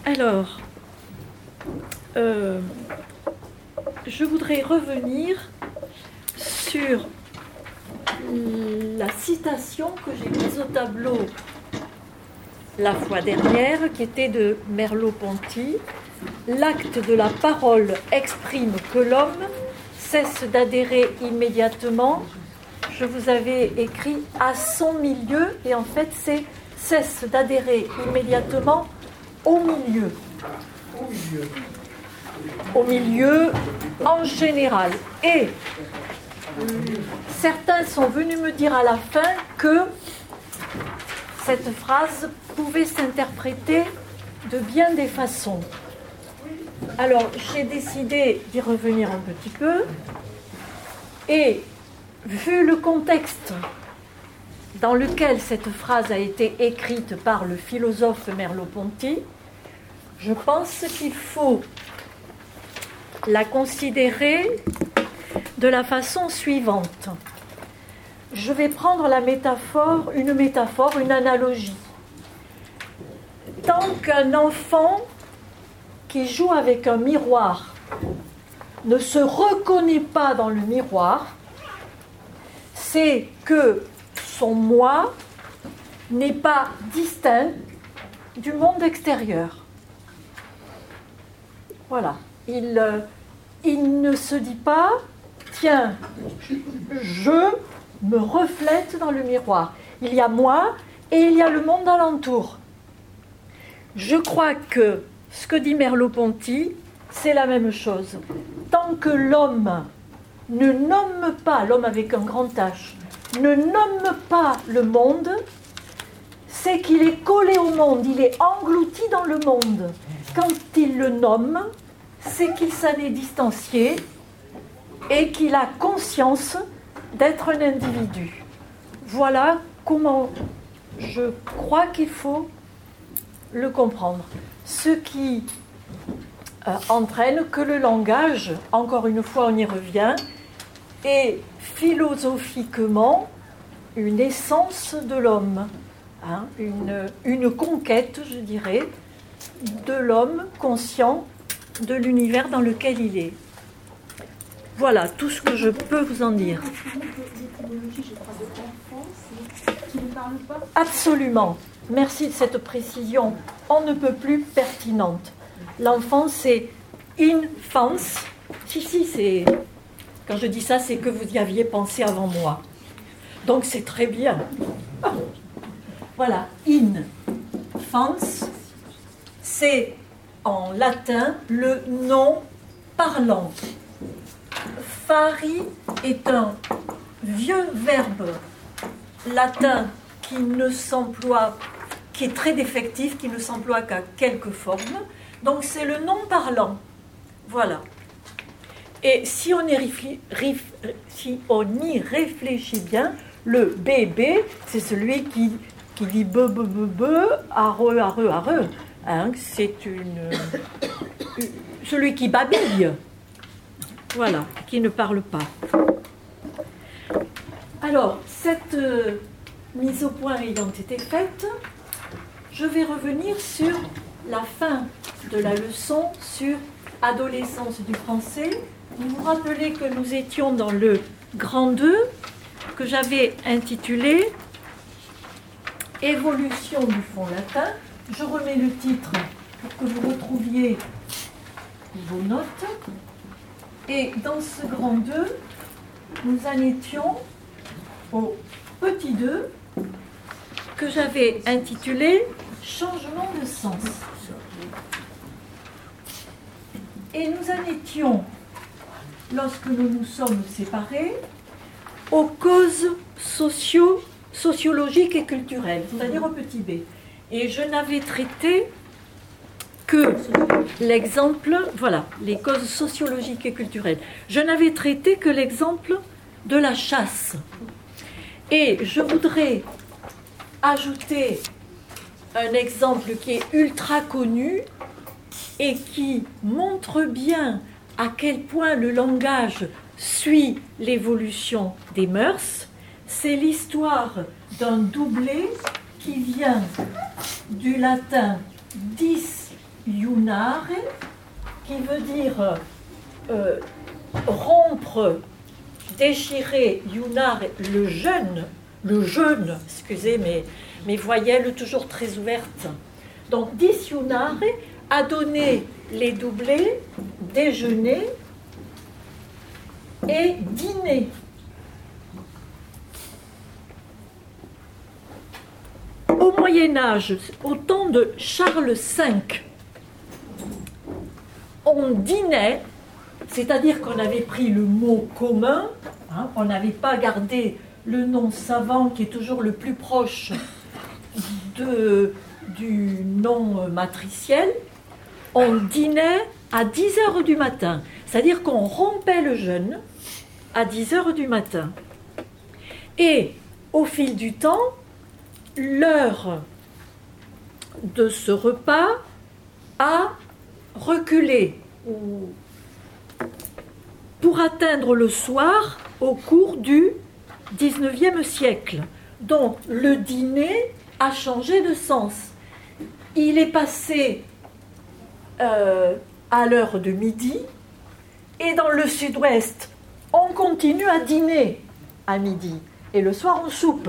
Alors, je voudrais revenir sur la citation que j'ai mise au tableau la fois dernière, qui était de Merleau-Ponty. L'acte de la parole exprime que l'homme cesse d'adhérer immédiatement. Je vous avais écrit à son milieu, et en fait c'est cesse d'adhérer immédiatement au milieu. Au milieu en général. Et certains sont venus me dire à la fin que cette phrase pouvait s'interpréter de bien des façons. Alors j'ai décidé d'y revenir un petit peu, et vu le contexte dans lequel cette phrase a été écrite par le philosophe Merleau-Ponty, je pense qu'il faut la considérer de la façon suivante. Je vais prendre une analogie. Tant qu'un enfant qui joue avec un miroir ne se reconnaît pas dans le miroir, c'est que son moi n'est pas distinct du monde extérieur. Voilà. Il ne se dit pas, tiens, je me reflète dans le miroir. Il y a moi et il y a le monde alentour. Je crois que ce que dit Merleau-Ponty, c'est la même chose. Tant que l'homme ne nomme pas, l'homme avec un grand H, ne nomme pas le monde, c'est qu'il est collé au monde, il est englouti dans le monde. Quand il le nomme, c'est qu'il s'en est distancié et qu'il a conscience d'être un individu. Voilà comment je crois qu'il faut le comprendre. Ce qui entraîne que le langage, encore une fois on y revient, est philosophiquement une essence de l'homme, une conquête, je dirais, de l'homme conscient de l'univers dans lequel il est. Voilà tout ce que je peux vous en dire. Absolument. Merci de cette précision. On ne peut plus pertinente. L'enfance, c'est infance. Si, c'est... Quand je dis ça, c'est que vous y aviez pensé avant moi. Donc c'est très bien. Voilà, infance, c'est en latin le nom parlant. Fari est un vieux verbe latin qui est très défectif, qui ne s'emploie qu'à quelques formes. Donc c'est le nom parlant. Voilà. Et si on y réfléchit bien, le bébé, c'est celui qui dit be, be, be, be, areux, areux, areux. C'est celui qui babille. Voilà, qui ne parle pas. Alors, cette mise au point ayant été faite, je vais revenir sur la fin de la leçon sur adolescence du français. Vous vous rappelez que nous étions dans le grand 2, que j'avais intitulé Évolution du fond latin. Je remets le titre pour que vous retrouviez vos notes. Et dans ce grand 2, nous en étions au petit 2, que j'avais intitulé Changement de sens. Et nous en étions, lorsque nous nous sommes séparés, aux causes sociologiques et culturelles, c'est-à-dire au petit b. Et je n'avais traité que l'exemple, voilà, les causes sociologiques et culturelles. Je n'avais traité que l'exemple de la chasse. Et je voudrais ajouter un exemple qui est ultra connu et qui montre bien à quel point le langage suit l'évolution des mœurs. C'est l'histoire d'un doublé qui vient du latin dis iunare, qui veut dire rompre, déchirer, iunare, le jeûne, excusez mes voyelles toujours très ouvertes. Donc, disiunare a donné les doublés, déjeuner et dîner. Au Moyen-Âge, au temps de Charles V, on dînait, c'est-à-dire qu'on avait pris le mot commun, on n'avait pas gardé le nom savant qui est toujours le plus proche du nom matriciel. On dînait à 10 heures du matin, c'est-à-dire qu'on rompait le jeûne à 10 heures du matin. Et au fil du temps, l'heure de ce repas a reculé pour atteindre le soir au cours du XIXe siècle. Donc le dîner a changé de sens. Il est passé à l'heure de midi, et dans le sud-ouest, on continue à dîner à midi, et le soir on soupe.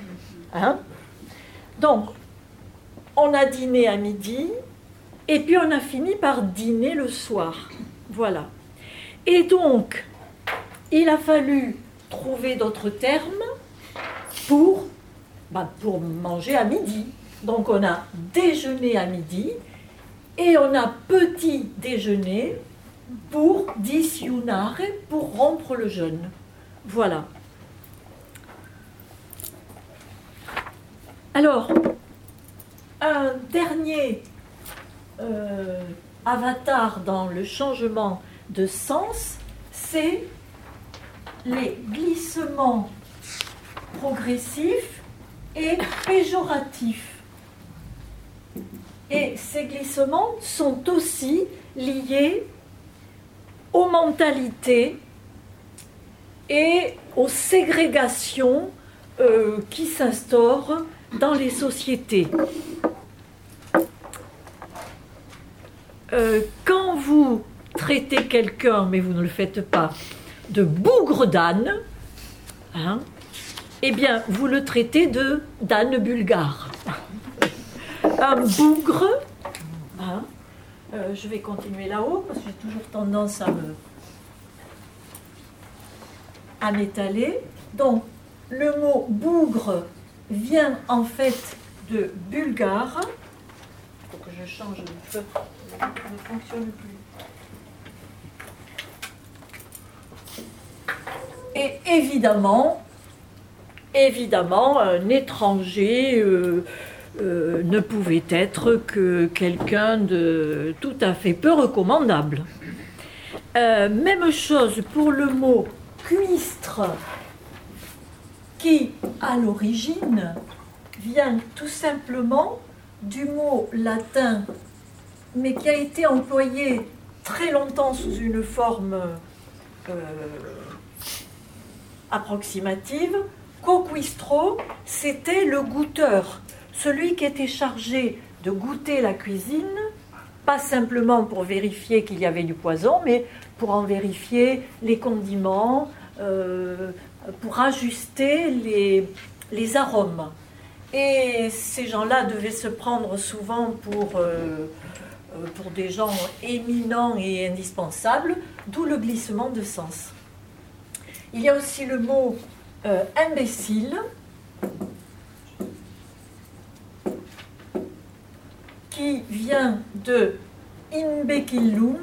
Donc, on a dîné à midi, et puis on a fini par dîner le soir. Voilà. Et donc, il a fallu trouver d'autres termes pour manger à midi. Donc, on a déjeuné à midi, et on a petit déjeuner pour disiunare, pour rompre le jeûne. Voilà. Alors, un dernier avatar dans le changement de sens, c'est les glissements progressifs et péjoratifs. Et ces glissements sont aussi liés aux mentalités et aux ségrégations qui s'instaurent dans les sociétés. Quand vous traitez quelqu'un, mais vous ne le faites pas, de bougre d'âne, eh bien, vous le traitez d'âne bulgare. Un bougre, je vais continuer là-haut parce que j'ai toujours tendance à m'étaler. Donc, le mot bougre vient en fait de bulgare. Il faut que je change le feu, il ne fonctionne plus. Et évidemment, un étranger ne pouvait être que quelqu'un de tout à fait peu recommandable. Même chose pour le mot cuistre, qui, à l'origine, vient tout simplement du mot latin, mais qui a été employé très longtemps sous une forme approximative. Coquistro, c'était le goûteur, celui qui était chargé de goûter la cuisine, pas simplement pour vérifier qu'il y avait du poison, mais pour en vérifier les condiments, pour ajuster les arômes. Et ces gens-là devaient se prendre souvent pour des gens éminents et indispensables, d'où le glissement de sens. Il y a aussi le mot imbécile, qui vient de imbecillum,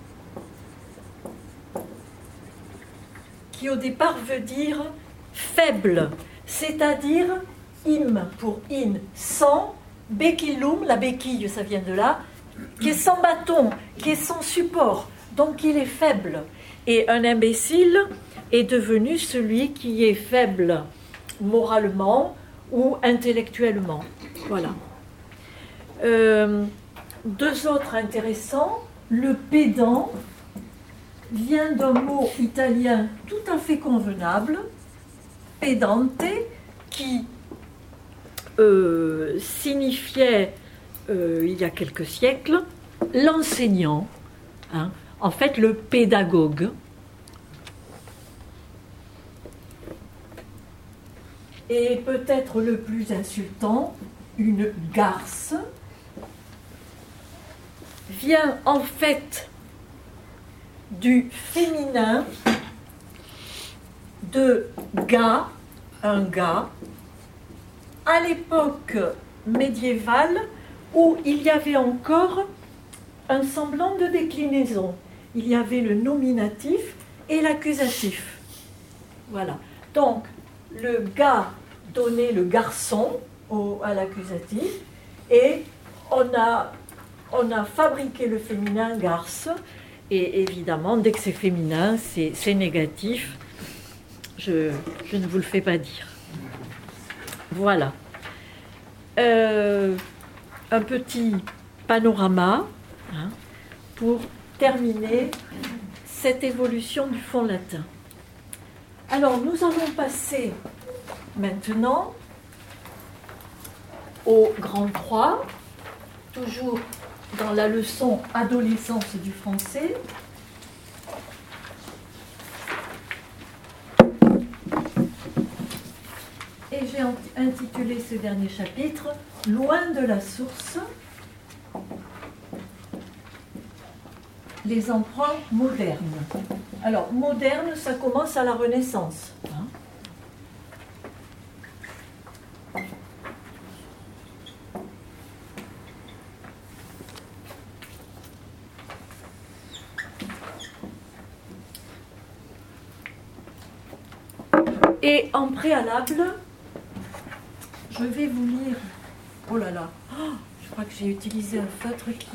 qui au départ veut dire faible, c'est-à-dire im pour in, sans, becillum, la béquille, ça vient de là, qui est sans bâton, qui est sans support, donc il est faible. Et un imbécile est devenu celui qui est faible moralement ou intellectuellement. Voilà. Deux autres intéressants. Le pédant vient d'un mot italien tout à fait convenable, pedante, qui signifiait, il y a quelques siècles, l'enseignant, en fait le pédagogue, et peut-être le plus insultant, une garce, vient en fait du féminin de gars, un gars, à l'époque médiévale où il y avait encore un semblant de déclinaison. Il y avait le nominatif et l'accusatif. Voilà. Donc, le gars donnait le garçon à l'accusatif et on a fabriqué le féminin garce. Et évidemment, dès que c'est féminin, c'est négatif. Je ne vous le fais pas dire. Voilà. Un petit panorama pour terminer cette évolution du fond latin. Alors, nous allons passer maintenant au grand 3, toujours dans la leçon adolescence du français. Et j'ai intitulé ce dernier chapitre « Loin de la source, les emprunts modernes ». Alors, moderne, ça commence à la Renaissance. Et en préalable, je vais vous lire. Oh là là, je crois que j'ai utilisé un feutre qui.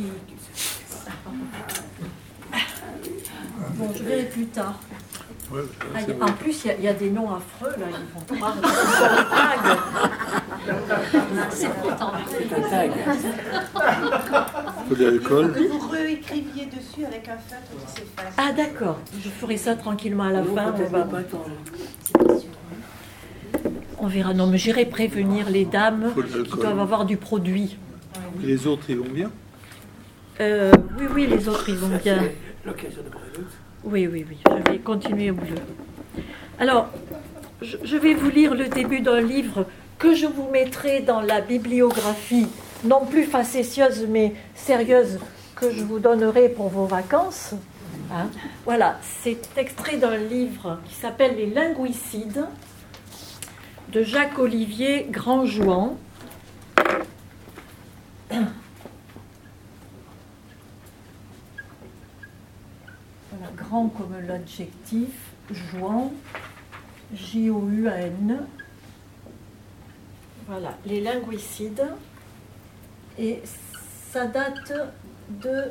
Bon, je verrai plus tard. En plus, il y a des noms affreux là, ils vont croire que c'est un tag. C'est pourtant. C'est un tag. Faut de l'alcool. Vous réécriviez dessus avec un feutre qui s'efface. Ah d'accord, je ferai ça tranquillement à la fin. On verra. Non, mais j'irai prévenir les dames qui doivent avoir du produit. Et les autres, ils vont bien? Oui, les autres, ils vont bien. Oui, je vais continuer au bleu. Alors, je vais vous lire le début d'un livre que je vous mettrai dans la bibliographie, non plus facétieuse, mais sérieuse, que je vous donnerai pour vos vacances. Voilà, c'est extrait d'un livre qui s'appelle « Les linguicides » de Jacques-Olivier Grandjouan. Voilà, grand comme l'adjectif, Jouan, J-O-U-A-N. Voilà, les linguicides. Et ça date de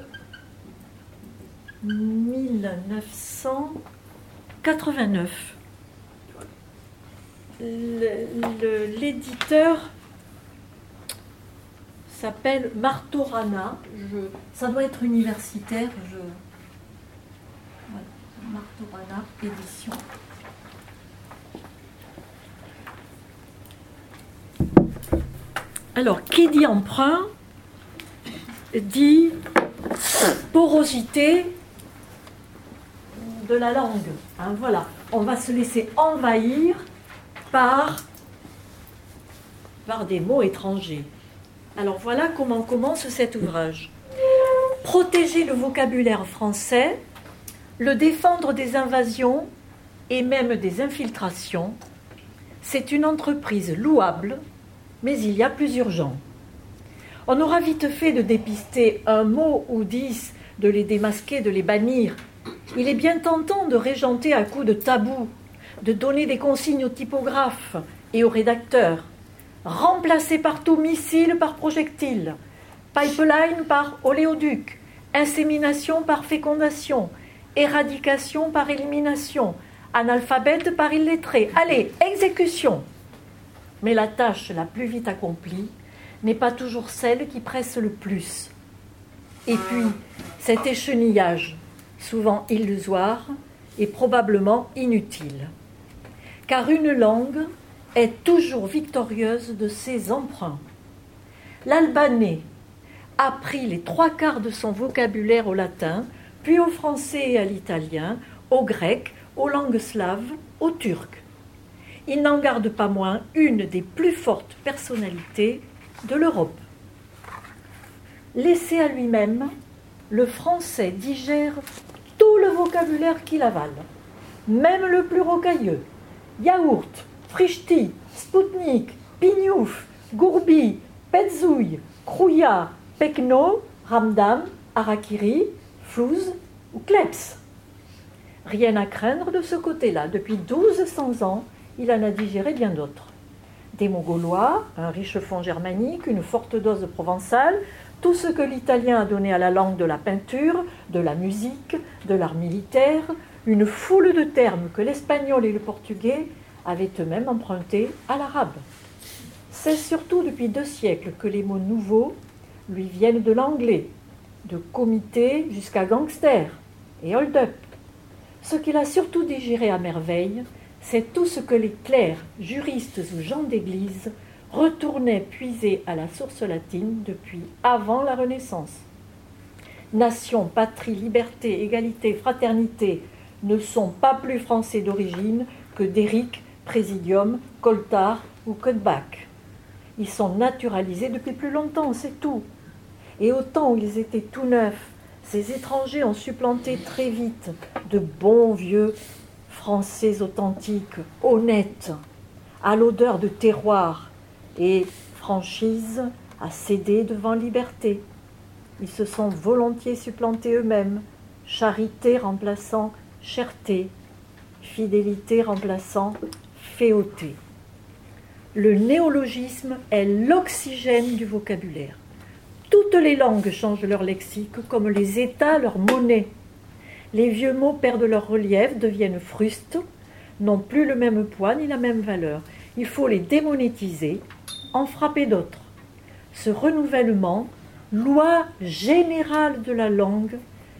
1989. L'éditeur s'appelle Martorana. Ça doit être universitaire. Voilà, Martorana édition. Alors, qui dit emprunt dit porosité de la langue. Voilà, on va se laisser envahir par des mots étrangers. Alors voilà comment commence cet ouvrage. Protéger le vocabulaire français, le défendre des invasions et même des infiltrations, c'est une entreprise louable, mais il y a plus urgent. On aura vite fait de dépister un mot ou 10, de les démasquer, de les bannir. Il est bien tentant de régenter à coups de tabou, de donner des consignes aux typographes et aux rédacteurs, remplacer partout missile par projectile, pipeline par oléoduc, insémination par fécondation, éradication par élimination, analphabète par illettré. Allez, exécution! Mais la tâche la plus vite accomplie n'est pas toujours celle qui presse le plus. Et puis, cet échenillage, souvent illusoire, est probablement inutile. Car une langue est toujours victorieuse de ses emprunts. L'albanais appris les 3/4 de son vocabulaire au latin, puis au français et à l'italien, au grec, aux langues slaves, au turc. Il n'en garde pas moins une des plus fortes personnalités de l'Europe. Laissé à lui-même, le français digère tout le vocabulaire qu'il avale, même le plus rocailleux. Yaourt, frichti, spoutnik, pignouf, gourbi, petzouille, krouya, pekno, ramdam, harakiri, flouz ou kleps. Rien à craindre de ce côté-là. Depuis 1200 ans, il en a digéré bien d'autres. Des mots gaulois, un riche fond germanique, une forte dose de provençal, tout ce que l'italien a donné à la langue de la peinture, de la musique, de l'art militaire, une foule de termes que l'espagnol et le portugais avaient eux-mêmes empruntés à l'arabe. C'est surtout depuis 2 siècles que les mots nouveaux lui viennent de l'anglais, de comité jusqu'à gangster et hold-up. Ce qu'il a surtout digéré à merveille, c'est tout ce que les clercs, juristes ou gens d'église retournaient puiser à la source latine depuis avant la Renaissance. Nation, patrie, liberté, égalité, fraternité ne sont pas plus français d'origine que Déric, Présidium, Coltard ou Cudbach. Ils sont naturalisés depuis plus longtemps, c'est tout. Et au temps où ils étaient tout neufs, ces étrangers ont supplanté très vite de bons vieux français authentiques, honnêtes, à l'odeur de terroir et franchise à céder devant liberté. Ils se sont volontiers supplantés eux-mêmes, charité remplaçant cherté, fidélité remplaçant féauté. Le néologisme est l'oxygène du vocabulaire. Toutes les langues changent leur lexique comme les États leur monnaie. Les vieux mots perdent leur relief, deviennent frustes, n'ont plus le même poids ni la même valeur. Il faut les démonétiser, en frapper d'autres. Ce renouvellement, loi générale de la langue,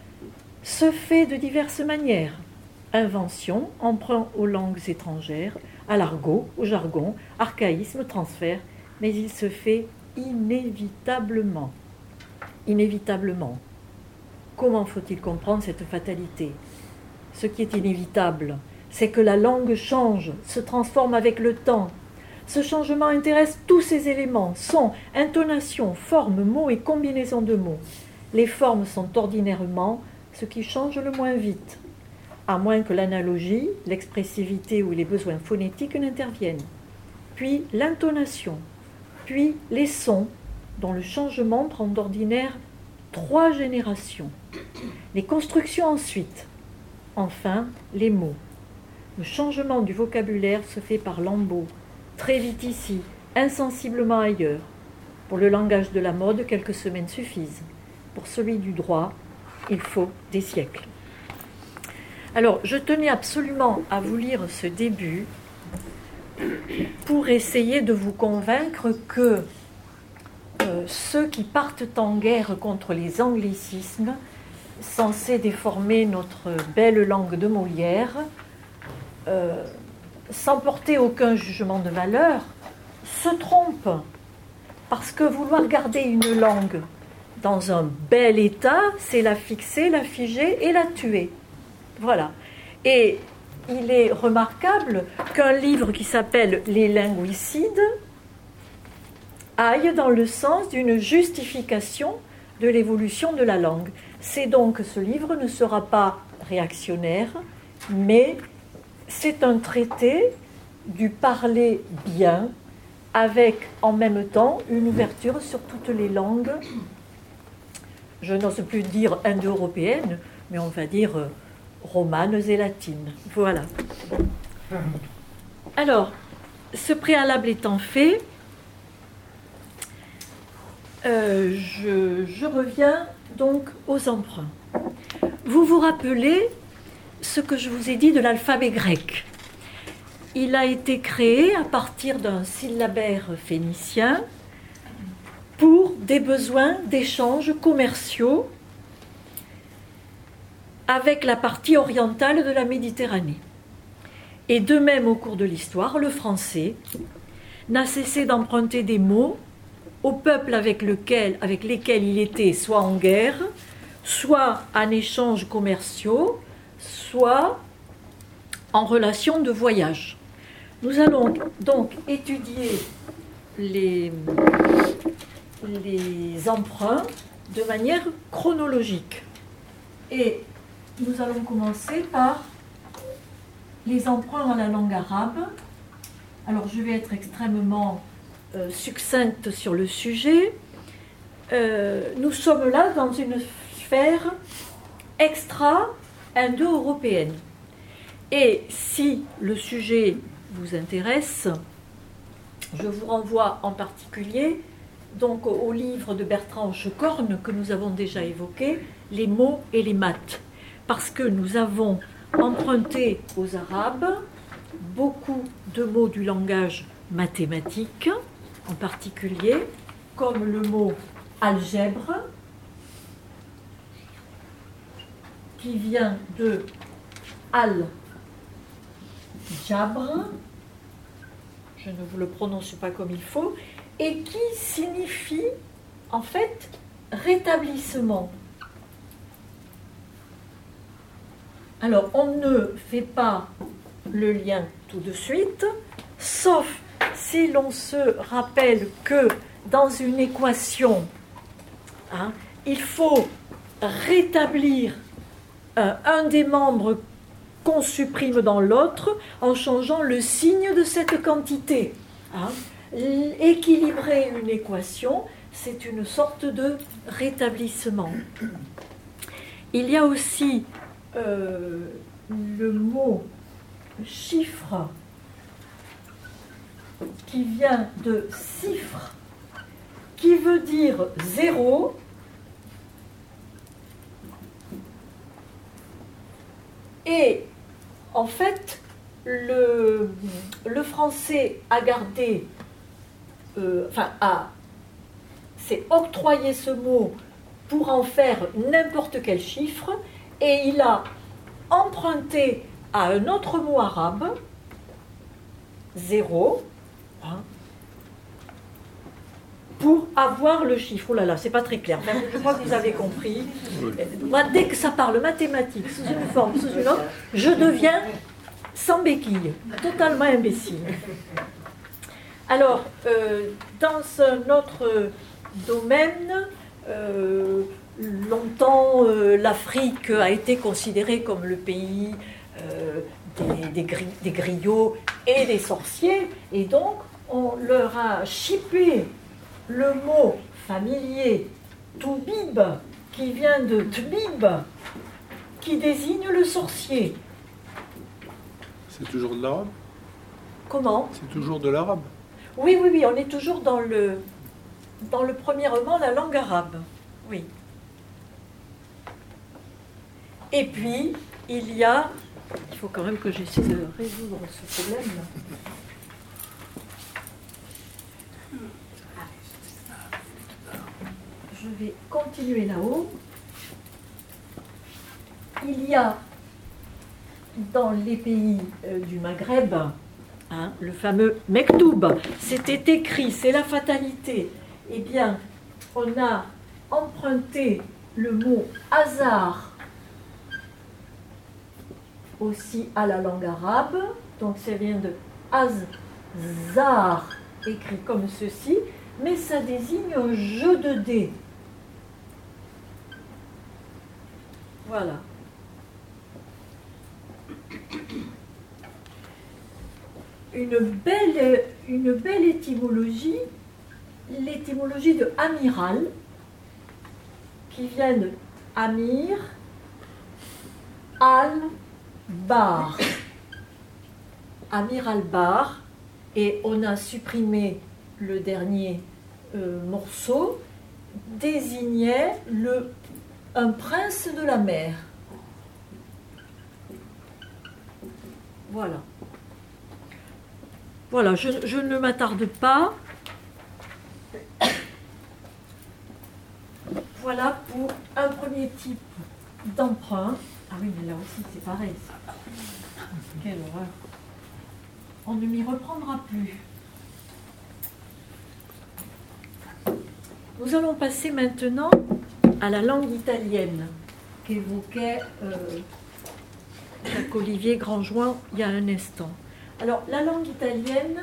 se fait de diverses manières. Invention, emprunt aux langues étrangères, à l'argot, au jargon, archaïsme, transfert, mais il se fait inévitablement. Inévitablement. Comment faut-il comprendre cette fatalité ? Ce qui est inévitable, c'est que la langue change, se transforme avec le temps. Ce changement intéresse tous ces éléments, sons, intonations, formes, mots et combinaisons de mots. Les formes sont ordinairement ce qui change le moins vite, à moins que l'analogie, l'expressivité ou les besoins phonétiques n'interviennent. Puis l'intonation, puis les sons, dont le changement prend d'ordinaire 3 générations. Les constructions ensuite. Enfin, les mots. Le changement du vocabulaire se fait par lambeaux, très vite ici, insensiblement ailleurs. Pour le langage de la mode, quelques semaines suffisent. Pour celui du droit, il faut des siècles. Alors, je tenais absolument à vous lire ce début pour essayer de vous convaincre que ceux qui partent en guerre contre les anglicismes, censés déformer notre belle langue de Molière, sans porter aucun jugement de valeur, se trompent. Parce que vouloir garder une langue dans un bel état, c'est la fixer, la figer et la tuer. Voilà. Et il est remarquable qu'un livre qui s'appelle « Les linguicides » aille dans le sens d'une justification de l'évolution de la langue. C'est donc que ce livre ne sera pas réactionnaire, mais c'est un traité du parler bien, avec en même temps une ouverture sur toutes les langues, je n'ose plus dire indo-européennes, mais on va dire romanes et latines. Voilà. Alors, ce préalable étant fait, je reviens donc aux emprunts. Vous vous rappelez ce que je vous ai dit de l'alphabet grec. Il a été créé à partir d'un syllabaire phénicien pour des besoins d'échanges commerciaux avec la partie orientale de la Méditerranée. Et de même, au cours de l'histoire, le français n'a cessé d'emprunter des mots aux peuples avec lesquels il était soit en guerre, soit en échanges commerciaux, soit en relation de voyage. Nous allons donc étudier les emprunts de manière chronologique. Et nous allons commencer par les emprunts à la langue arabe. Alors je vais être extrêmement succincte sur le sujet. Nous sommes là dans une sphère extra-indo-européenne. Et si le sujet vous intéresse, je vous renvoie en particulier donc au livre de Bertrand Hochekorn que nous avons déjà évoqué, Les mots et les maths, parce que nous avons emprunté aux Arabes beaucoup de mots du langage mathématique, en particulier, comme le mot algèbre, qui vient de al-jabr, je ne vous le prononce pas comme il faut, et qui signifie en fait rétablissement. Alors, on ne fait pas le lien tout de suite, sauf si l'on se rappelle que dans une équation, il faut rétablir un des membres qu'on supprime dans l'autre en changeant le signe de cette quantité. Équilibrer une équation, c'est une sorte de rétablissement. Il y a aussi le mot chiffre qui vient de cifre, qui veut dire 0. Et en fait, le français a gardé, s'est octroyé ce mot pour en faire n'importe quel chiffre, et il a emprunté à un autre mot arabe, 0, pour avoir le chiffre. Oh là là, c'est pas très clair. Je crois que vous avez compris. Moi, dès que ça parle mathématiques sous une forme, sous une autre, je deviens sans béquille, totalement imbécile. Alors, dans un autre domaine, longtemps, l'Afrique a été considérée comme le pays des griots et des sorciers, et donc on leur a chippé le mot familier toubib, qui vient de tbib, qui désigne le sorcier. C'est toujours de l'arabe? Comment? C'est toujours de l'arabe? Oui, on est toujours dans le premièrement la langue arabe. Oui. Et puis, il faut quand même que j'essaie de résoudre ce problème-là. Je vais continuer là-haut. Il y a dans les pays du Maghreb, le fameux mektoub, c'était écrit, c'est la fatalité. Eh bien, on a emprunté le mot hasard aussi à la langue arabe, donc ça vient de azar, écrit comme ceci, mais ça désigne un jeu de dés. Voilà. Une belle étymologie, l'étymologie de amiral, qui vient de amir, al-bar. Amir al-bar, et on a supprimé le dernier morceau, désignait un prince de la mer. Voilà. Voilà, je ne m'attarde pas. Voilà pour un premier type d'emprunt. Ah oui, mais là aussi c'est pareil. Quelle horreur. On ne m'y reprendra plus. Nous allons passer maintenant à la langue italienne qu'évoquait Jacques-Olivier Grandjoin il y a un instant. Alors, la langue italienne,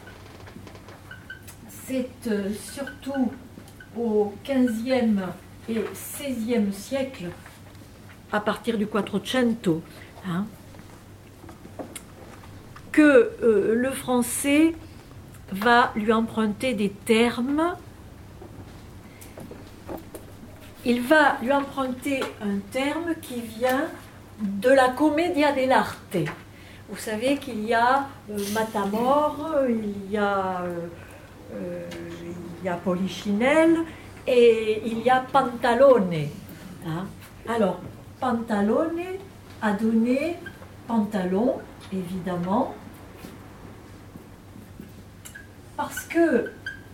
c'est surtout au XVe et XVIe siècle, à partir du Quattrocento, hein, que le français va lui emprunter des termes. Il va lui emprunter un terme qui vient de la commedia dell'arte. Vous savez qu'il y a Matamor, il y a Polichinelle et il y a Pantalone. Hein. Alors, Pantalone a donné pantalon, évidemment, parce que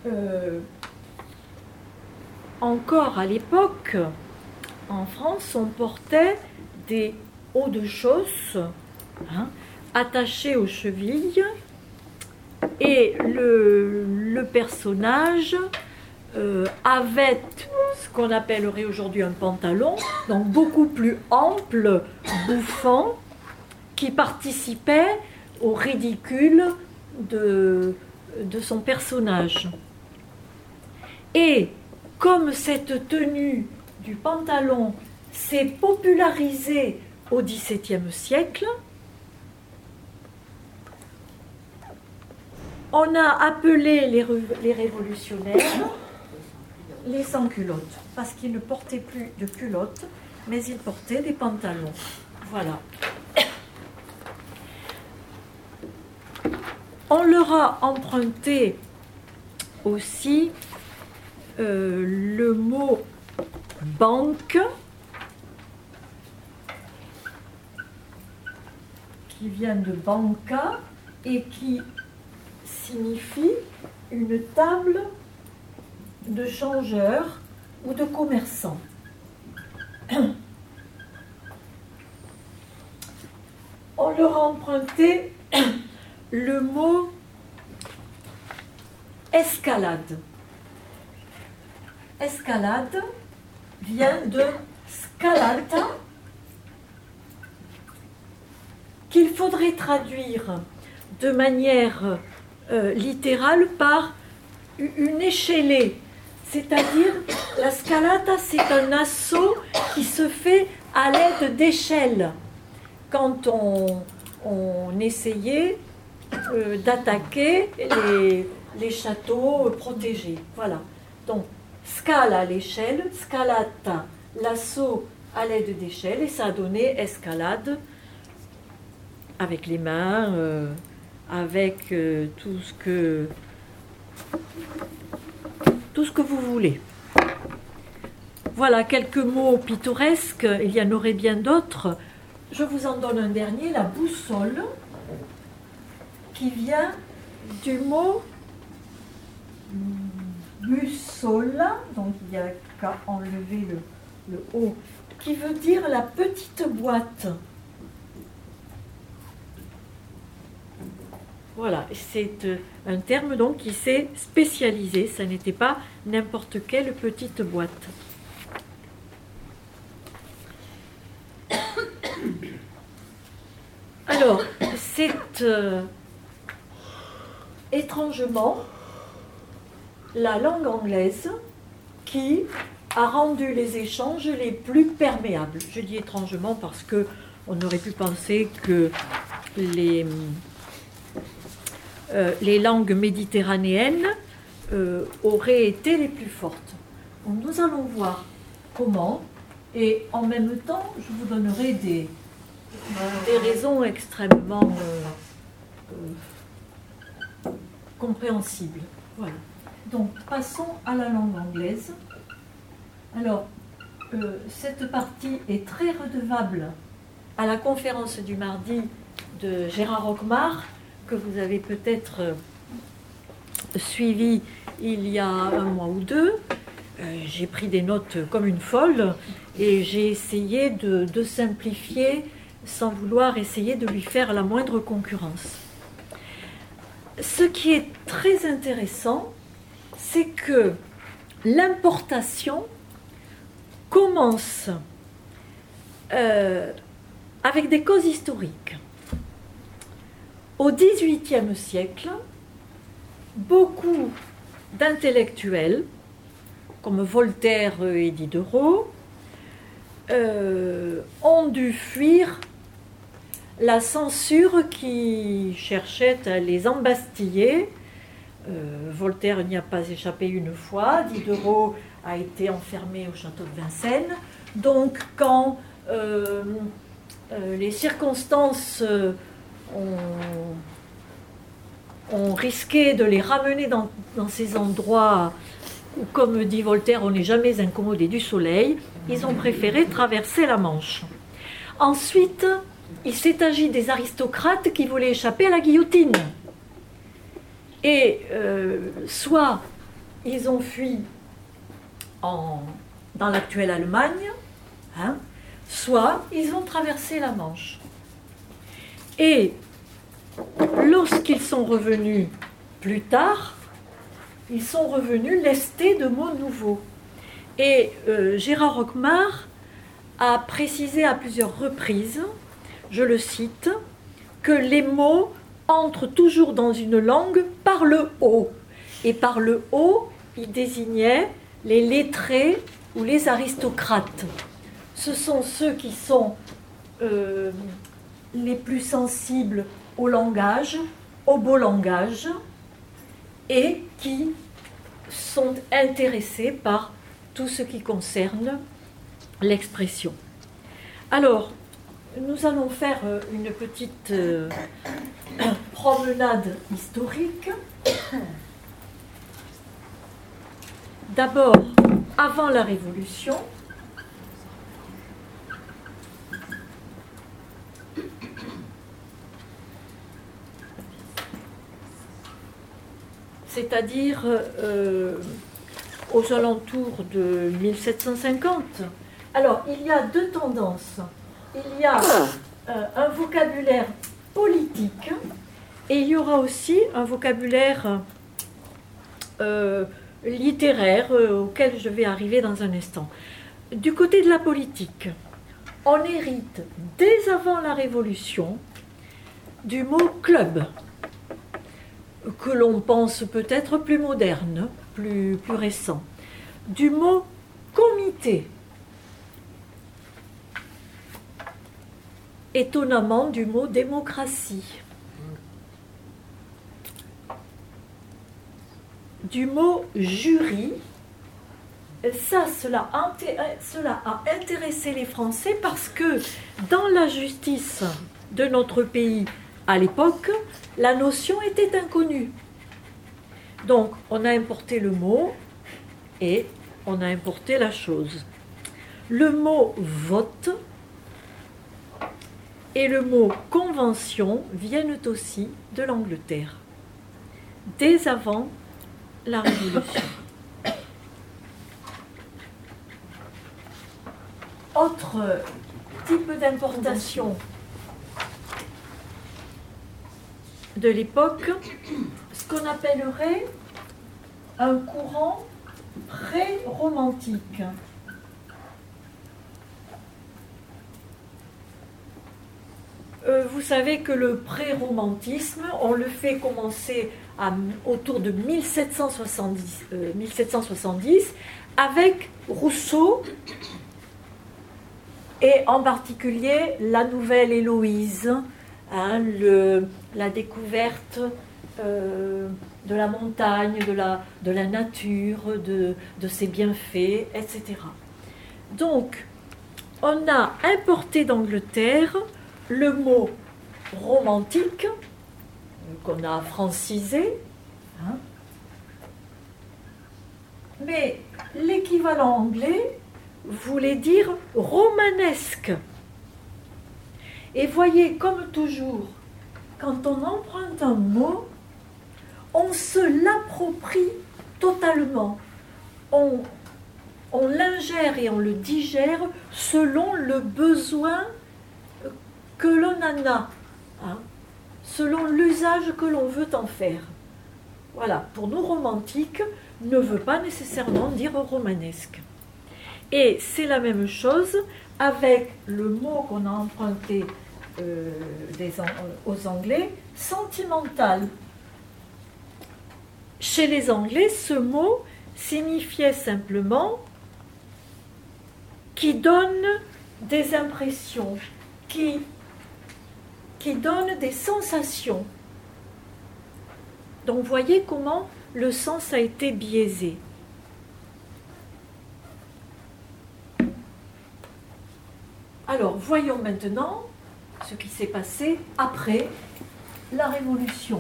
encore à l'époque, en France, on portait des hauts de chausse, hein, attachés aux chevilles, et le personnage avait ce qu'on appellerait aujourd'hui un pantalon, donc beaucoup plus ample, bouffant, qui participait au ridicule de son personnage. Et comme cette tenue du pantalon s'est popularisée au XVIIe siècle, on a appelé les révolutionnaires les sans-culottes, parce qu'ils ne portaient plus de culottes, mais ils portaient des pantalons. Voilà. On leur a emprunté aussi le mot banque, qui vient de banca et qui signifie une table de changeur ou de commerçant. On leur a emprunté le mot escalade. Escalade vient de scalata, qu'il faudrait traduire de manière littérale par une échelée. C'est-à-dire, la scalata, c'est un assaut qui se fait à l'aide d'échelles. Quand on essayait d'attaquer les châteaux protégés. Voilà. Donc, scala l'échelle, scalata l'assaut à l'aide d'échelles, et ça a donné escalade avec les mains, avec tout ce que vous voulez. Voilà quelques mots pittoresques, il y en aurait bien d'autres. Je vous en donne un dernier, la boussole, qui vient du mot bussola, donc il n'y a qu'à enlever le O, qui veut dire la petite boîte. Voilà, c'est un terme donc qui s'est spécialisé, ça n'était pas n'importe quelle petite boîte. Alors, c'est étrangement la langue anglaise qui a rendu les échanges les plus perméables. Je dis étrangement parce que on aurait pu penser que les langues méditerranéennes auraient été les plus fortes. Donc, nous allons voir comment, et en même temps, je vous donnerai des raisons extrêmement compréhensibles. Voilà. Donc, passons à la langue anglaise. Alors, cette partie est très redevable à la conférence du mardi de Gérard Roquemart, que vous avez peut-être suivi il y a un mois ou deux. J'ai pris des notes comme une folle et j'ai essayé de simplifier sans vouloir essayer de lui faire la moindre concurrence. Ce qui est très intéressant, c'est que l'importation commence avec des causes historiques. Au XVIIIe siècle, beaucoup d'intellectuels, comme Voltaire et Diderot, ont dû fuir la censure qui cherchait à les embastiller. Voltaire n'y a pas échappé une fois, Diderot a été enfermé au château de Vincennes. Donc quand les circonstances ont risqué de les ramener dans ces endroits où, comme dit Voltaire, on n'est jamais incommodé du soleil, ils ont préféré traverser la Manche. Ensuite, il s'est agi des aristocrates qui voulaient échapper à la guillotine. Et soit ils ont fui dans l'actuelle Allemagne, soit ils ont traversé la Manche. Et lorsqu'ils sont revenus plus tard, ils sont revenus lestés de mots nouveaux. Et Gérard Roquemart a précisé à plusieurs reprises, je le cite, que les mots entrent toujours dans une langue par le haut. Et par le haut, il désignait les lettrés ou les aristocrates. Ce sont ceux qui sont les plus sensibles au langage, au beau langage, et qui sont intéressés par tout ce qui concerne l'expression. Alors, nous allons faire une petite promenade historique. D'abord, avant la Révolution, c'est-à-dire aux alentours de 1750. Alors, il y a deux tendances. Il y a un vocabulaire politique et il y aura aussi un vocabulaire littéraire auquel je vais arriver dans un instant. Du côté de la politique, on hérite dès avant la Révolution du mot club, que l'on pense peut-être plus moderne, plus récent, du mot comité, étonnamment du mot démocratie, du mot jury. Cela a intéressé les Français parce que dans la justice de notre pays à l'époque, la notion était inconnue. Donc on a importé le mot et on a importé la chose. Le mot vote et le mot convention viennent aussi de l'Angleterre, dès avant la Révolution. Autre type d'importation de l'époque, ce qu'on appellerait un courant pré-romantique. Vous savez que le pré-romantisme, on le fait commencer autour de 1770 avec Rousseau et en particulier la nouvelle Héloïse, la découverte de la montagne, de la nature, de ses bienfaits, etc. Donc, on a importé d'Angleterre le mot romantique, qu'on a francisé, mais l'équivalent anglais voulait dire romanesque. Et voyez, comme toujours, quand on emprunte un mot, on se l'approprie totalement. On l'ingère et on le digère selon le besoin que l'on en a, selon l'usage que l'on veut en faire. Voilà, pour nous, romantique ne veut pas nécessairement dire romanesque. Et c'est la même chose avec le mot qu'on a emprunté aux Anglais, sentimental. Chez les Anglais, ce mot signifiait simplement qui donne des impressions, qui donne des sensations. Donc voyez comment le sens a été biaisé. Alors voyons maintenant ce qui s'est passé après la Révolution.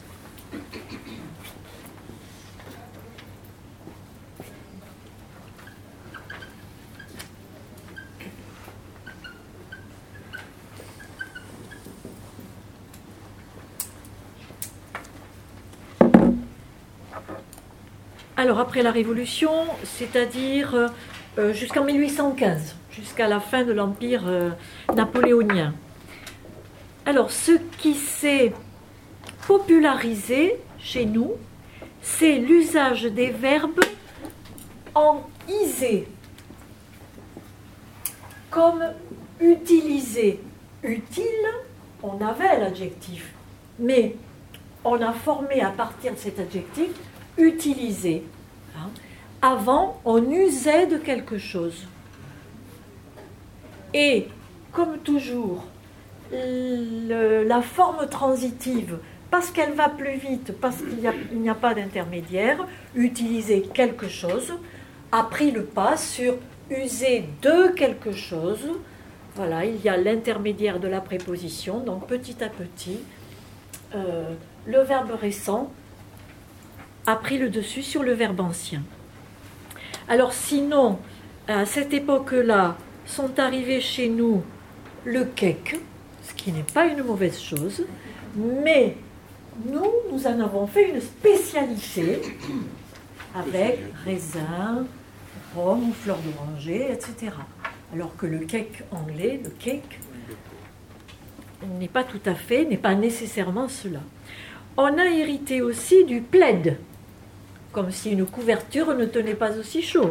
Alors après la Révolution, c'est-à-dire jusqu'en 1815, jusqu'à la fin de l'Empire napoléonien. Alors ce qui s'est popularisé chez nous, c'est l'usage des verbes en isé, comme utiliser. Utile, on avait l'adjectif, mais on a formé à partir de cet adjectif utiliser. Avant, on usait de quelque chose. Et, comme toujours, la forme transitive, parce qu'elle va plus vite, parce qu'il n'y a pas d'intermédiaire, utiliser quelque chose, a pris le pas sur user de quelque chose. Voilà, il y a l'intermédiaire de la préposition, donc petit à petit, le verbe récent a pris le dessus sur le verbe ancien. Alors sinon, à cette époque-là, sont arrivés chez nous le cake, ce qui n'est pas une mauvaise chose, mais nous en avons fait une spécialité avec raisin, rhum ou fleur d'oranger, etc. Alors que le cake anglais, le cake, n'est pas tout à fait, n'est pas nécessairement cela. On a hérité aussi du plaid, comme si une couverture ne tenait pas aussi chaud.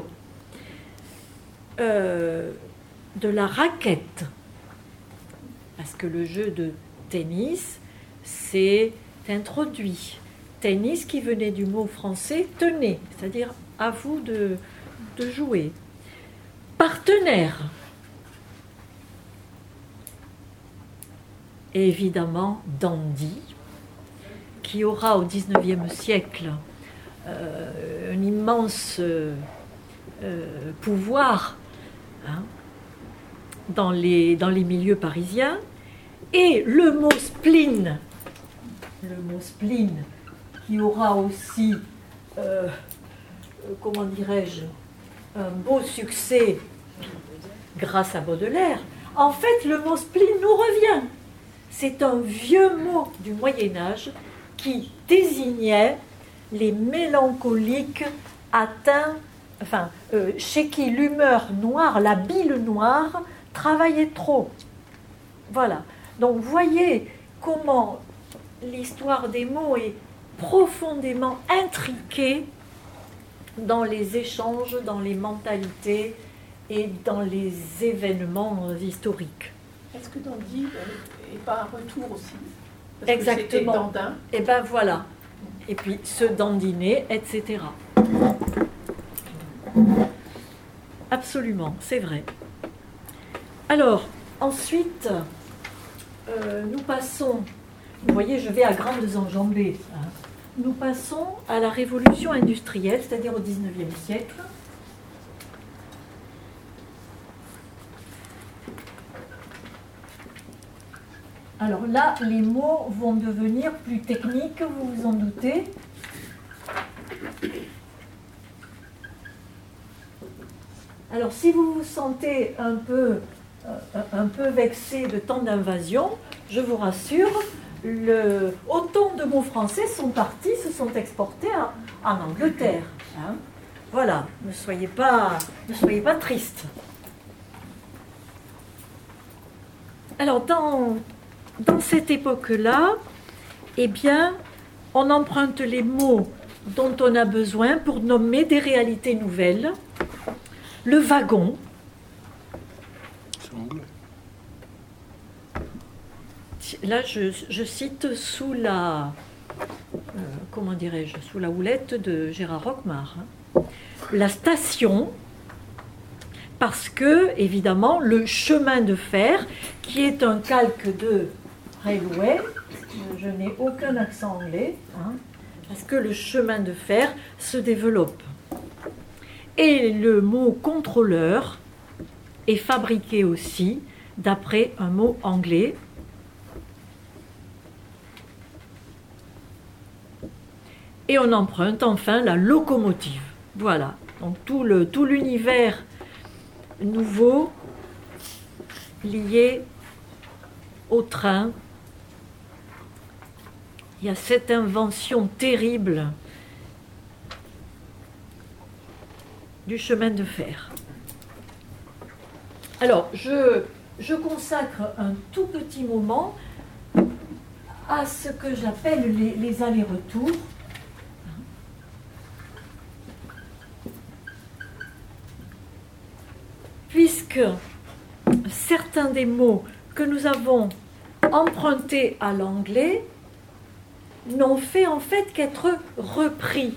De la raquette, parce que le jeu de tennis s'est introduit. Tennis qui venait du mot français tenez, c'est-à-dire à vous de jouer. Partenaire. Et évidemment dandy, qui aura au XIXe siècle un immense pouvoir dans les milieux parisiens. Et le mot spleen qui aura aussi, comment dirais-je, un beau succès grâce à Baudelaire. En fait, le mot spleen nous revient. C'est un vieux mot du Moyen-Âge qui désignait les mélancoliques atteints, chez qui l'humeur noire, la bile noire, travaillait trop. Voilà. Donc, voyez comment l'histoire des mots est profondément intriquée dans les échanges, dans les mentalités et dans les événements historiques. Est-ce que dandy n'est pas un retour aussi? Parce exactement. Que dandin. Et ben voilà. Et puis se dandiner, etc. Absolument, c'est vrai. Alors, ensuite, nous passons, vous voyez, je vais à grandes enjambées. Nous passons à la révolution industrielle, c'est-à-dire au XIXe siècle. Alors là, les mots vont devenir plus techniques, vous vous en doutez. Alors si vous vous sentez un peu vexé de tant d'invasion, je vous rassure, autant de mots français sont partis, se sont exportés en Angleterre. Voilà, ne soyez pas tristes. Alors dans cette époque-là, eh bien, on emprunte les mots dont on a besoin pour nommer des réalités nouvelles. Le wagon, C'est anglais. là je cite sous la, comment dirais-je, sous la houlette de Gérard Roquemart. La station, parce que, évidemment, le chemin de fer, qui est un calque de railway, je n'ai aucun accent anglais, parce que le chemin de fer se développe. Et le mot contrôleur est fabriqué aussi d'après un mot anglais. Et on emprunte enfin la locomotive. Voilà, donc tout l'univers nouveau lié au train. Il y a cette invention terrible du chemin de fer. Alors, je consacre un tout petit moment à ce que j'appelle les allers-retours. Puisque certains des mots que nous avons empruntés à l'anglais n'ont fait en fait qu'être repris.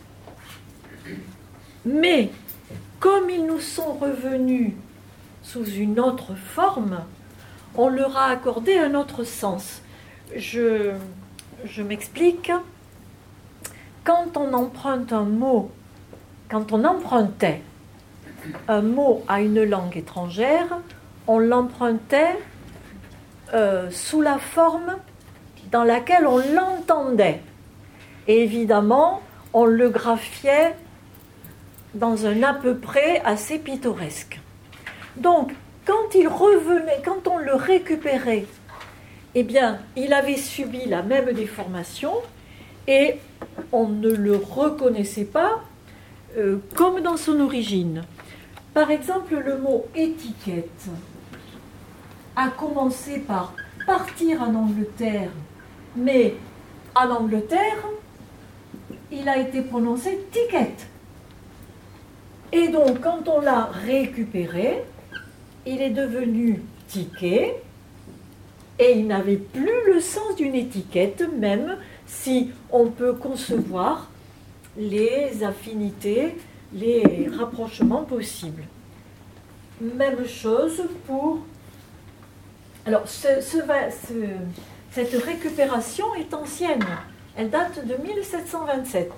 Mais comme ils nous sont revenus sous une autre forme, on leur a accordé un autre sens. Je m'explique. Quand on emprunte un mot, quand on empruntait un mot à une langue étrangère, on l'empruntait sous la forme dans laquelle on l'entendait. Et évidemment, on le graphiait dans un à peu près assez pittoresque. Donc, quand il revenait, quand on le récupérait, eh bien, il avait subi la même déformation et on ne le reconnaissait pas comme dans son origine. Par exemple, le mot étiquette a commencé par partir en Angleterre, mais en Angleterre, il a été prononcé ticket. Et donc, quand on l'a récupéré, il est devenu ticket, et il n'avait plus le sens d'une étiquette, même si on peut concevoir les affinités, les rapprochements possibles. Même chose pour... Alors, cette récupération est ancienne. Elle date de 1727.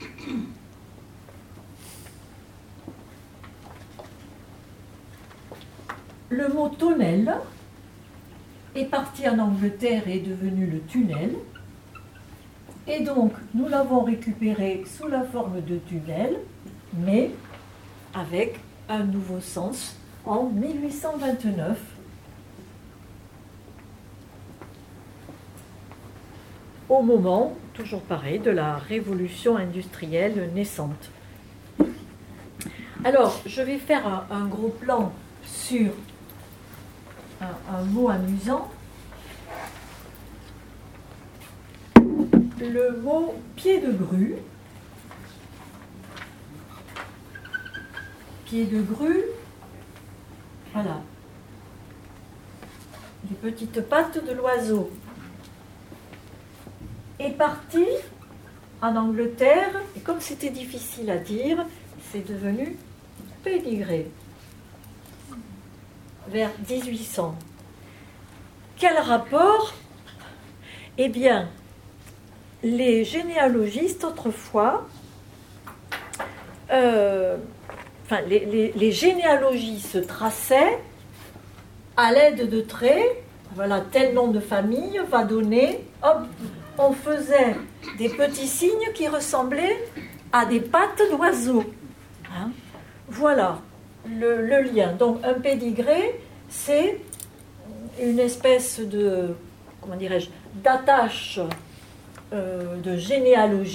Le mot tonnelle est parti en Angleterre et est devenu le tunnel. Et donc, nous l'avons récupéré sous la forme de tunnel, mais avec un nouveau sens en 1829. Au moment, toujours pareil, de la révolution industrielle naissante. Alors, je vais faire un gros plan sur un mot amusant. Le mot pied de grue. Pied de grue, voilà, les petites pattes de l'oiseau, est parti en Angleterre, et comme c'était difficile à dire, c'est devenu pédigré, vers 1800. Quel rapport? Eh bien, les généalogistes autrefois, les généalogies se traçaient à l'aide de traits. Voilà, tel nom de famille va donner, hop, on faisait des petits signes qui ressemblaient à des pattes d'oiseau. Hein? Voilà le lien. Donc un pédigré, c'est une espèce de, comment dirais-je, d'attache de généalogie.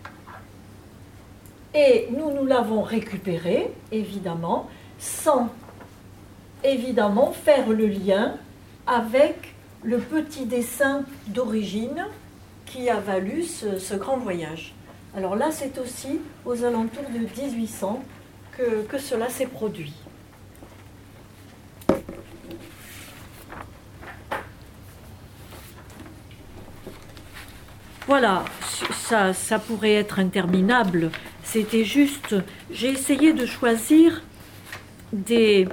Et nous l'avons récupéré, évidemment, sans évidemment faire le lien avec le petit dessin d'origine qui a valu ce grand voyage. Alors là, c'est aussi aux alentours de 1800 que cela s'est produit. Voilà, ça pourrait être interminable. C'était juste, j'ai essayé de choisir des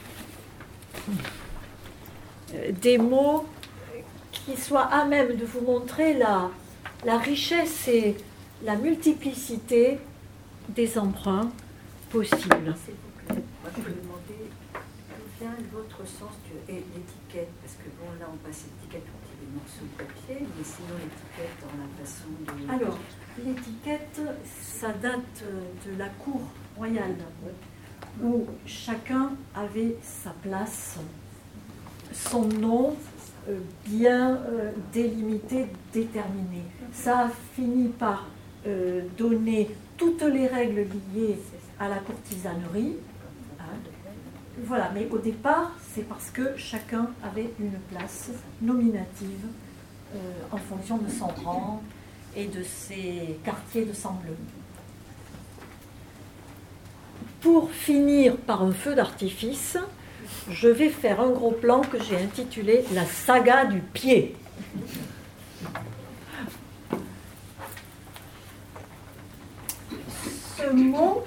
mots qui soient à même de vous montrer la richesse et la multiplicité des emprunts possibles. S'il vous plaît, moi je vais demander d'où vient votre sens et l'étiquette, parce que bon là on passe l'étiquette pour qu'il y ait des morceaux de papier, mais sinon l'étiquette dans la façon de... Alors, l'étiquette, ça date de la cour royale, où chacun avait sa place, son nom bien délimité, déterminé. Ça a fini par donner toutes les règles liées à la courtisanerie. Voilà, mais au départ, c'est parce que chacun avait une place nominative en fonction de son rang et de ses quartiers de semblement. Pour finir par un feu d'artifice, je vais faire un gros plan que j'ai intitulé « La saga du pied ». Ce mot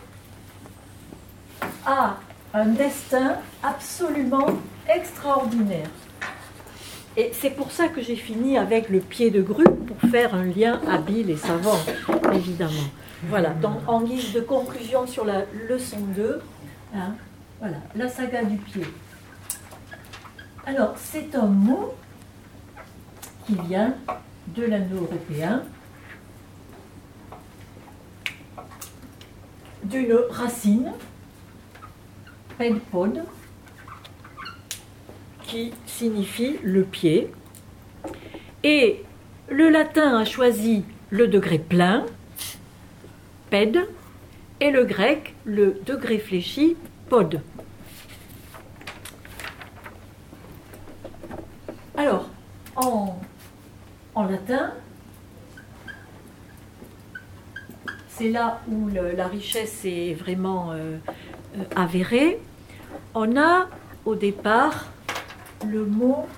a un destin absolument extraordinaire. Et c'est pour ça que j'ai fini avec le pied de grue, pour faire un lien habile et savant, évidemment. Voilà, donc en guise de conclusion sur la leçon 2, voilà, la saga du pied. Alors, c'est un mot qui vient de l'indo-européen, d'une racine, pedpod, qui signifie le pied. Et le latin a choisi le degré plein, ped, et le grec, le degré fléchi, pod. Alors, en latin, c'est là où la richesse est vraiment avérée. On a au départ le mot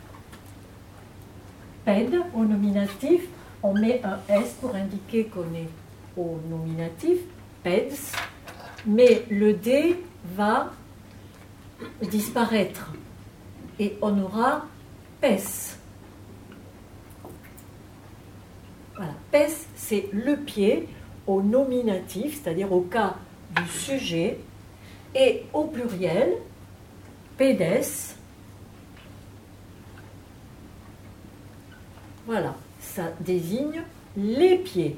ped au nominatif. On met un S pour indiquer qu'on est au nominatif, peds, mais le D va disparaître et on aura pes. Voilà, pes, c'est le pied au nominatif, c'est-à-dire au cas du sujet, et au pluriel, pedes. Voilà, ça désigne les pieds.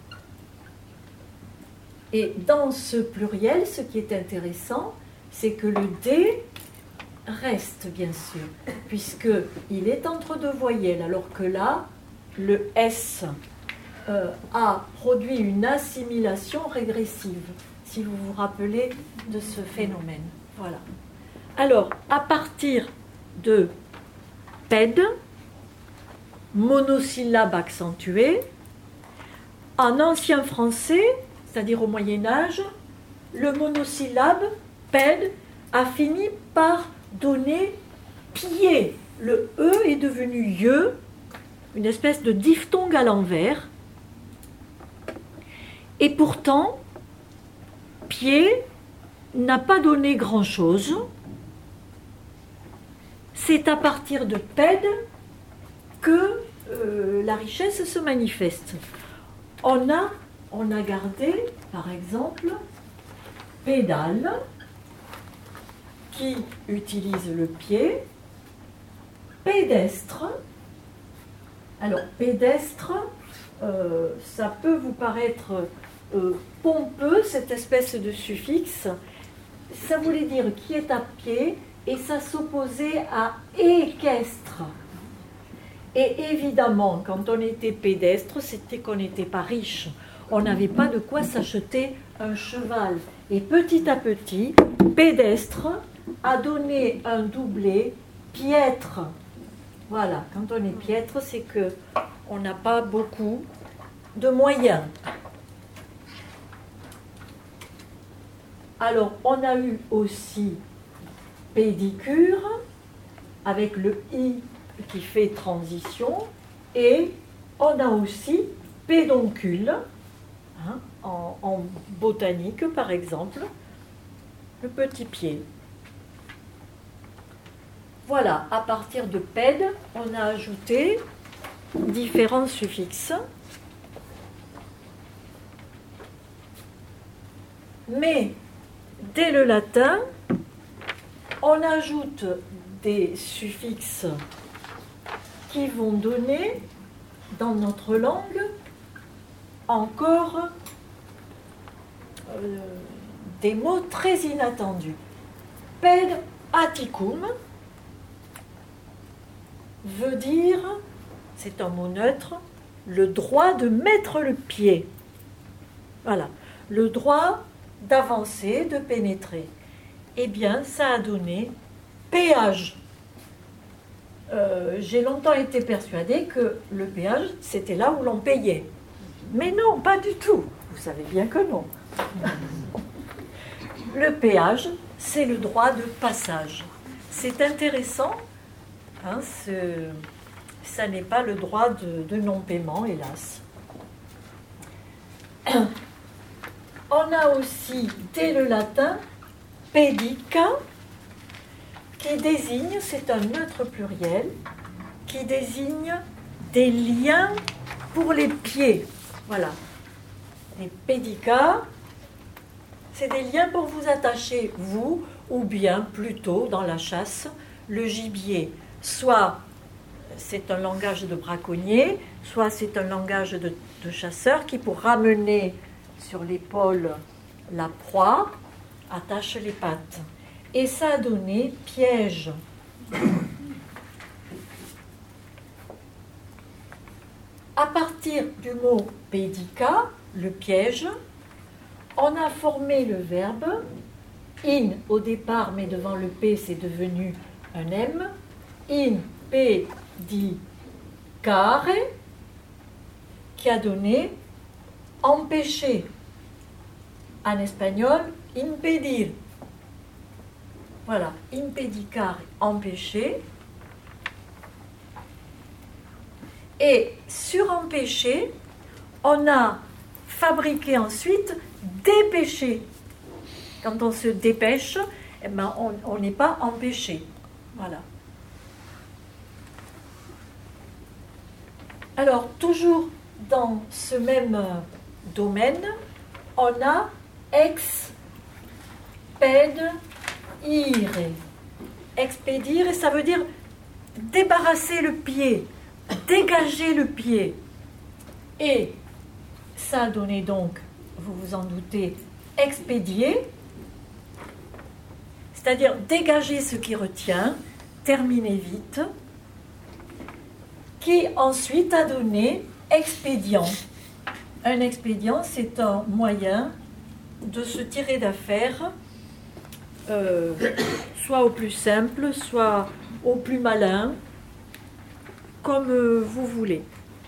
Et dans ce pluriel, ce qui est intéressant, c'est que le D reste, bien sûr, puisqu'il est entre deux voyelles, alors que là, le S a produit une assimilation régressive, si vous vous rappelez de ce phénomène. Voilà. Alors, à partir de ped, monosyllabe accentué, en ancien français, c'est-à-dire au Moyen-Âge, le monosyllabe ped a fini par donner pied. Le E est devenu ye, une espèce de diphtongue à l'envers. Et pourtant, pied n'a pas donné grand-chose. C'est à partir de ped que la richesse se manifeste. On a gardé, par exemple, pédale, qui utilise le pied, pédestre. Alors, pédestre, ça peut vous paraître pompeux, cette espèce de suffixe. Ça voulait dire qui est à pied, et ça s'opposait à équestre. Et évidemment, quand on était pédestre, c'était qu'on n'était pas riche. On n'avait pas de quoi s'acheter un cheval. Et petit à petit, pédestre a donné un doublé piètre. Voilà, quand on est piètre, c'est que on n'a pas beaucoup de moyens. Alors, on a eu aussi pédicure, avec le i qui fait transition, et on a aussi pédoncule, hein, en botanique par exemple, le petit pied. Voilà, à partir de pède, on a ajouté différents suffixes. Mais dès le latin, on ajoute des suffixes qui vont donner, dans notre langue, encore des mots très inattendus. Ped aticum veut dire, c'est un mot neutre, le droit de mettre le pied. Voilà, le droit d'avancer, de pénétrer. Eh bien, ça a donné péage. J'ai longtemps été persuadée que le péage, c'était là où l'on payait. Mais non, pas du tout. Vous savez bien que non. Le péage, c'est le droit de passage. C'est intéressant. Hein, ça n'est pas le droit de non-paiement, hélas. On a aussi, dès le latin, pédica, qui désigne, c'est un neutre pluriel, qui désigne des liens pour les pieds. Voilà. Les pédicas, c'est des liens pour vous attacher, vous, ou bien plutôt dans la chasse, le gibier. Soit c'est un langage de braconnier, soit c'est un langage de chasseur qui, pour ramener sur l'épaule la proie, attache les pattes. Et ça a donné piège. À partir du mot pédica, le piège, on a formé le verbe in au départ, mais devant le P, c'est devenu un M. In pedicare, qui a donné empêcher. En espagnol, impedir. Voilà, impedicare, empêcher. Et sur empêcher, on a fabriqué ensuite dépêcher. Quand on se dépêche, eh ben, on n'est pas empêché. Voilà. Alors, toujours dans ce même domaine, on a expédire. Expédire, ça veut dire débarrasser le pied, dégager le pied. Et ça a donné donc, vous vous en doutez, expédier, c'est-à-dire dégager ce qui retient, terminer vite, qui ensuite a donné expédient. Un expédient, c'est un moyen de se tirer d'affaire, soit au plus simple, soit au plus malin, comme vous voulez.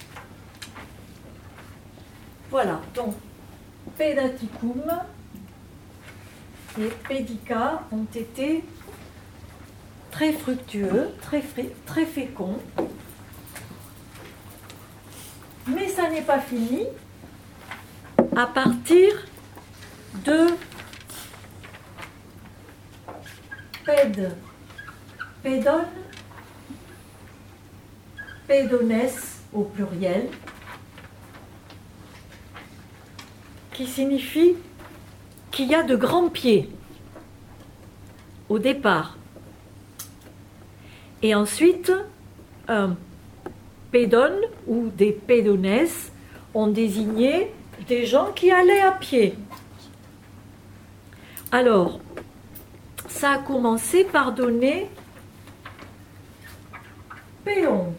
Voilà, donc pédaticum et pédica ont été très fructueux, très féconds. Mais ça n'est pas fini. À partir de pédone, pédones au pluriel, qui signifie qu'il y a de grands pieds au départ. Et ensuite, un pédone ou des pédones ont désigné des gens qui allaient à pied. Alors, ça a commencé par donner péon,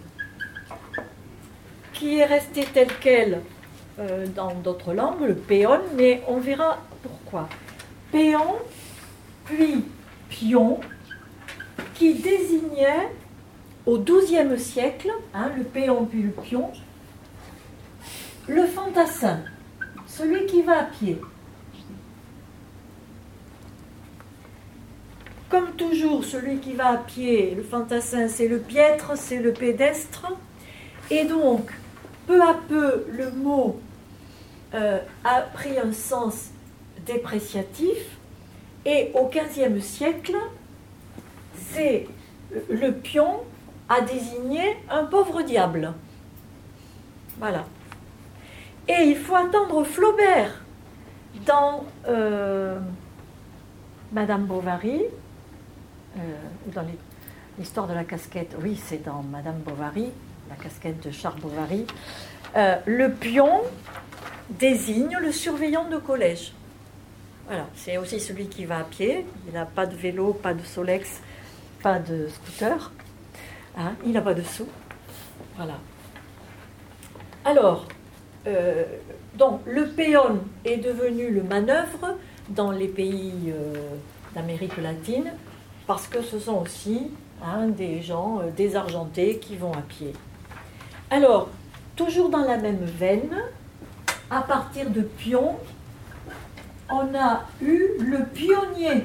qui est resté tel quel dans d'autres langues, le péon, mais on verra pourquoi. Péon, puis pion, qui désignait au XIIe siècle, le péon puis le pion, le fantassin, celui qui va à pied. Comme toujours, celui qui va à pied, le fantassin, c'est le piètre, c'est le pédestre. Et donc, peu à peu, le mot a pris un sens dépréciatif. Et au XVe siècle, c'est le pion a désigné un pauvre diable. Voilà. Et il faut attendre Flaubert dans Madame Bovary, dans l'histoire de la casquette, oui, c'est dans Madame Bovary, la casquette de Charles Bovary. Le pion désigne le surveillant de collège. Voilà, c'est aussi celui qui va à pied. Il n'a pas de vélo, pas de Solex, pas de scooter. Hein, il n'a pas de sous. Voilà. Alors, donc, le péon est devenu le manœuvre dans les pays d'Amérique latine parce que ce sont aussi des gens désargentés qui vont à pied. Alors, toujours dans la même veine, à partir de pion, on a eu le pionnier.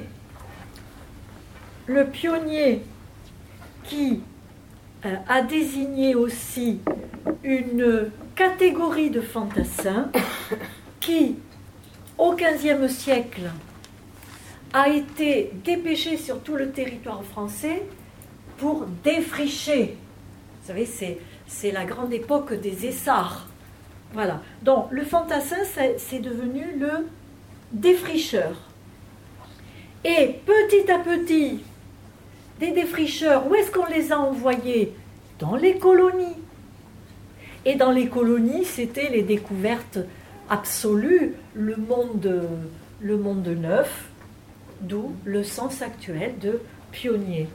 Le pionnier qui a désigné aussi une catégorie de fantassins qui, au XVe siècle, a été dépêché sur tout le territoire français pour défricher. Vous savez, c'est la grande époque des essarts. Voilà. Donc, le fantassin, c'est devenu le défricheur. Et petit à petit, des défricheurs, où est-ce qu'on les a envoyés? Dans les colonies. Et dans les colonies, c'était les découvertes absolues, le monde neuf, d'où le sens actuel de pionnier.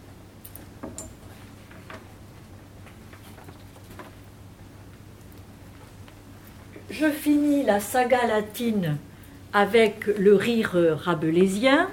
Je finis la saga latine avec le rire rabelaisien.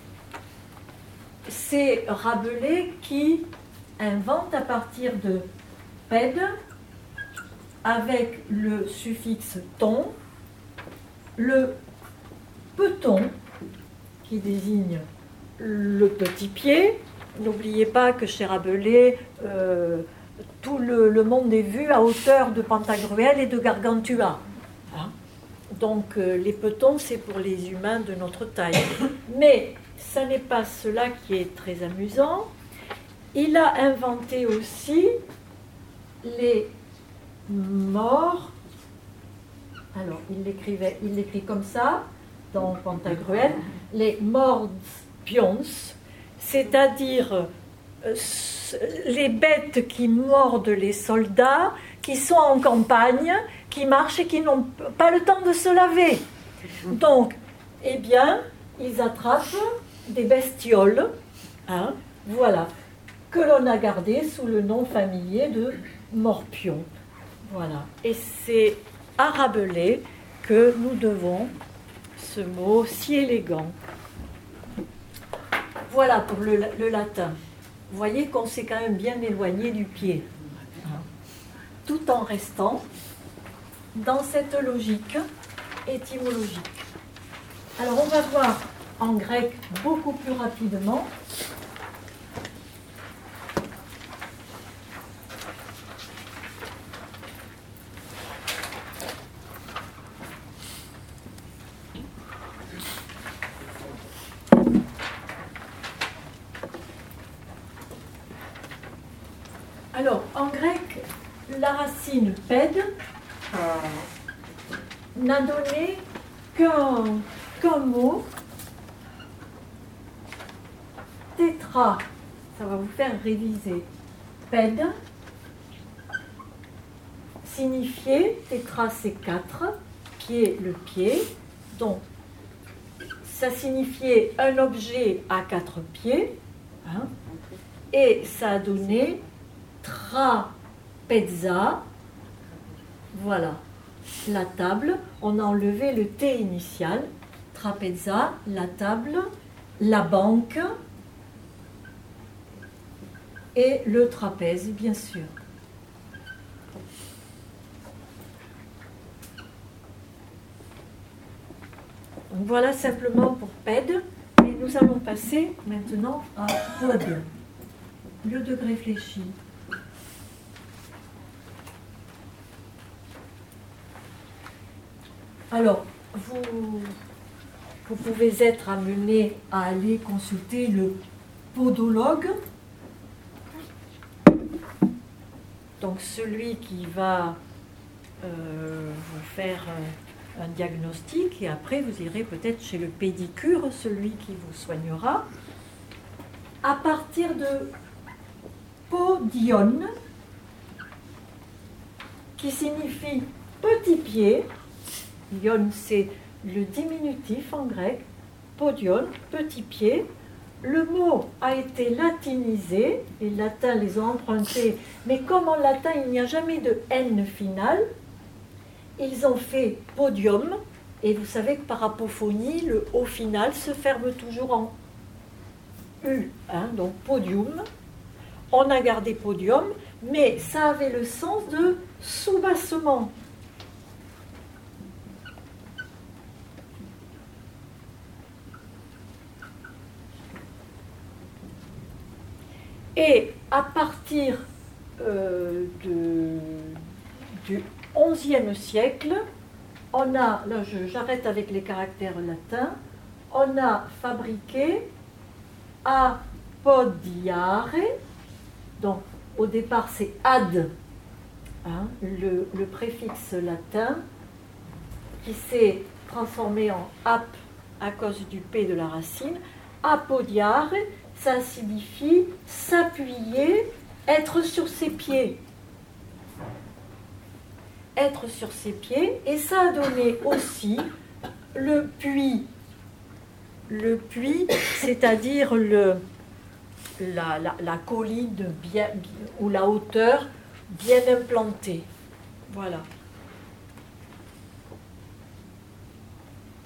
C'est Rabelais qui invente à partir de pède, avec le suffixe ton, le peton, qui désigne le petit pied. N'oubliez pas que chez Rabelais, tout le monde est vu à hauteur de Pantagruel et de Gargantua. Hein? Donc les petons, c'est pour les humains de notre taille. Mais ça n'est pas cela qui est très amusant. Il a inventé aussi les morts. Alors, il l'écrit comme ça, dans Pantagruel, les morts pions, c'est-à-dire les bêtes qui mordent les soldats, qui sont en campagne, qui marchent et qui n'ont pas le temps de se laver. Donc, eh bien, ils attrapent des bestioles, voilà, que l'on a gardées sous le nom familier de morpion. Voilà. Et c'est à Rabelais que nous devons ce mot si élégant. Voilà pour le latin. Vous voyez qu'on s'est quand même bien éloigné du pied, tout en restant dans cette logique étymologique. Alors on va voir en grec beaucoup plus rapidement. Alors, en grec, la racine pède n'a donné qu'un mot, tétra, ça va vous faire réviser. Pède signifiait, tétra c'est 4, pied le pied, donc ça signifiait un objet à 4 pieds, et ça a donné trapezza, voilà, la table, on a enlevé le T initial, trapezza, la table, la banque et le trapèze, bien sûr. Donc voilà simplement pour PED. Et nous allons passer maintenant à POD, le degré fléchi. Alors, vous pouvez être amené à aller consulter le podologue, donc celui qui va vous faire un diagnostic, et après vous irez peut-être chez le pédicure, celui qui vous soignera, à partir de podion, qui signifie petit pied. Ion, c'est le diminutif en grec, podion, petit pied. Le mot a été latinisé, les latins les ont empruntés, mais comme en latin il n'y a jamais de N final, ils ont fait podium, et vous savez que par apophonie, le O final se ferme toujours en U, hein, donc podium. On a gardé podium, mais ça avait le sens de soubassement. Et à partir du XIe siècle, on a, là j'arrête avec les caractères latins, on a fabriqué apodiare, donc au départ c'est ad, hein, le préfixe latin, qui s'est transformé en ap à cause du P de la racine, apodiare, ça signifie s'appuyer, être sur ses pieds. Être sur ses pieds, et ça a donné aussi le puits. Le puits, c'est-à-dire la colline bien, ou la hauteur bien implantée. Voilà.